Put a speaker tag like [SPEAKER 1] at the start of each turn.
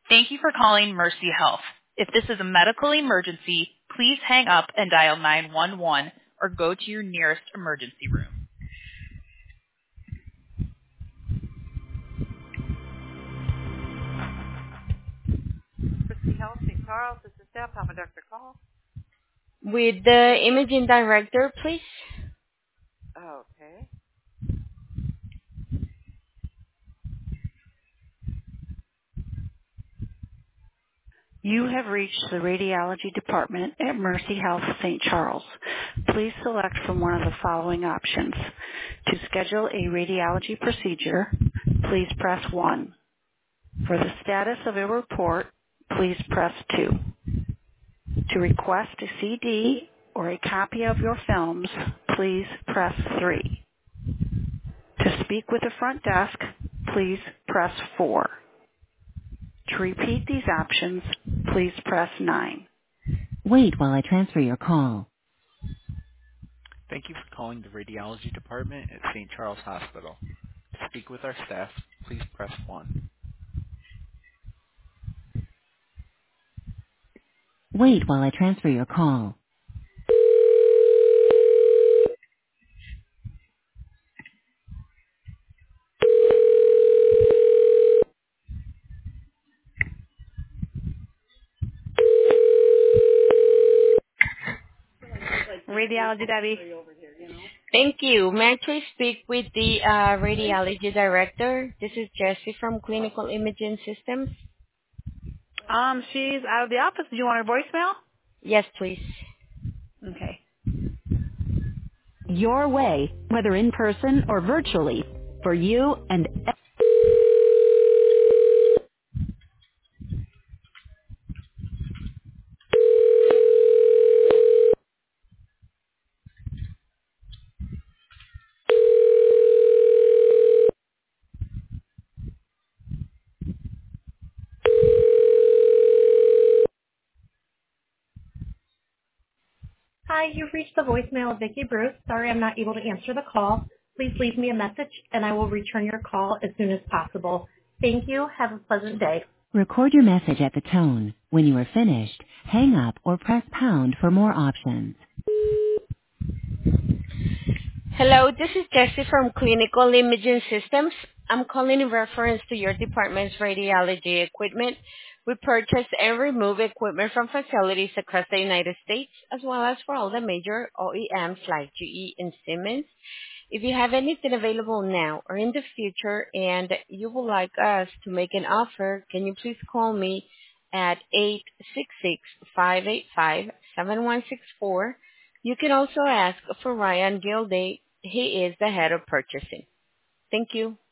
[SPEAKER 1] Thank you for calling Mercy Health. If this is a medical emergency, please hang up and dial 911 or go to your nearest emergency room. Mercy Health, St. Charles, this is Deb. How may I direct your call?
[SPEAKER 2] With the imaging director, please.
[SPEAKER 1] Okay. You have reached the radiology department at Mercy Health St. Charles. Please select from one of the following options. To schedule a radiology procedure, please press 1. For the status of a report, please press 2. To request a CD or a copy of your films, please press 3. To speak with the front desk, please press 4. To repeat these options, please press 9. Wait while I transfer your call.
[SPEAKER 3] Thank you for calling the radiology department at St. Charles Hospital. To speak with our staff, please press 1.
[SPEAKER 1] Wait while I transfer your call. Radiology, Debbie.
[SPEAKER 2] Thank you. May I please speak with the radiology director? This is Jessie from Clinical Imaging Systems.
[SPEAKER 1] She's out of the office. Do you want her voicemail?
[SPEAKER 2] Yes, please.
[SPEAKER 1] Okay. Your way, whether in person or virtually, for you and...
[SPEAKER 4] Hi, you've reached the voicemail of Vicki Bruce. Sorry I'm not able to answer the call. Please leave me a message and I will return your call as soon as possible. Thank you. Have a pleasant day.
[SPEAKER 1] Record your message at the tone. When you are finished, hang up or press pound for more options.
[SPEAKER 2] Hello, this is Jessie from Clinical Imaging Systems. I'm calling in reference to your department's radiology equipment. We purchase and remove equipment from facilities across the United States, as well as for all the major OEMs like GE and Siemens. If you have anything available now or in the future and you would like us to make an offer, can you please call me at 866-585-7164. You can also ask for Ryan Gilday. He is the head of purchasing. Thank you.